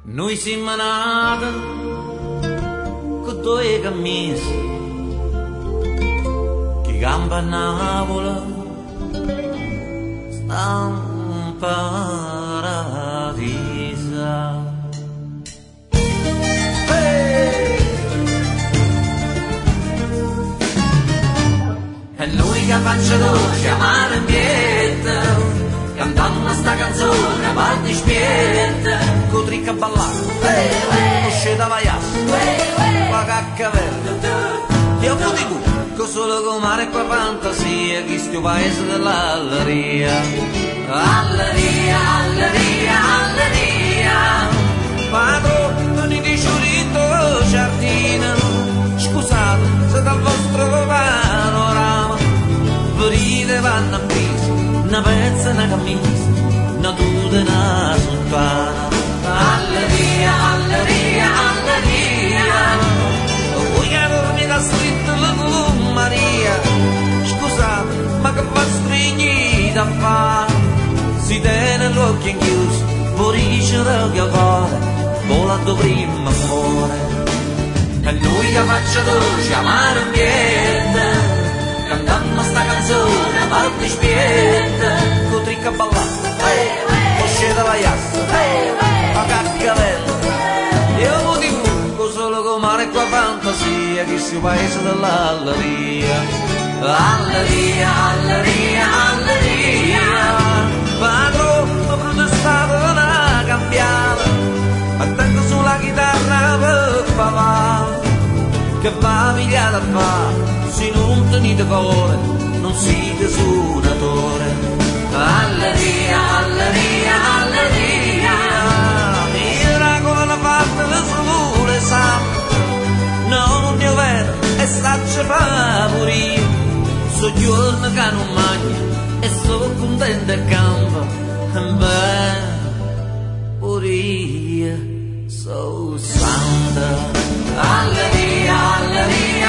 Noi siamo nati con due camicie che gamba a Napoli sta in paradiso. E noi che faccia dolce amare ambiente, cantando sta canzone a parte spietta, con tricca ballata, uscita da vaiassa, la cacca verde. Io vi dico che solo con mare qua fantasia, che sto paese dell'alleria. Alleria, alleria, alleria. Padrone di giurito giardino, scusate se dal vostro panorama venite vanno a pisa, una pezza, una camicia, una tuta e una sottana. Alleria, alleria, alleria. Voi che dormite a stritto la Maria, scusate, ma che fa strignita a fare? Si tiene l'occhio inchiuso, pulisce l'occhio cuore, volando prima amore. E lui che faccia dolce amare ambiente, cantando sta canzone a parte spietta, con tricca ballata, uscita la iassa, la cacca io vi dico solo con mare qua fantasia, che sia paese dell'alleria. Alleria, alleria, alleria. Padrone protestato una cambiale, battendo sulla chitarra per favare, che famiglia da fare, se non tenete cuore, non siete suonatore. Alleria, alleria, alleria. Miracolo una fatta le sole santo, non è vero e staccia favorire. So giorno che non mangio e sono contento e campo, beh, pure io sono santa. Alleria, alleria.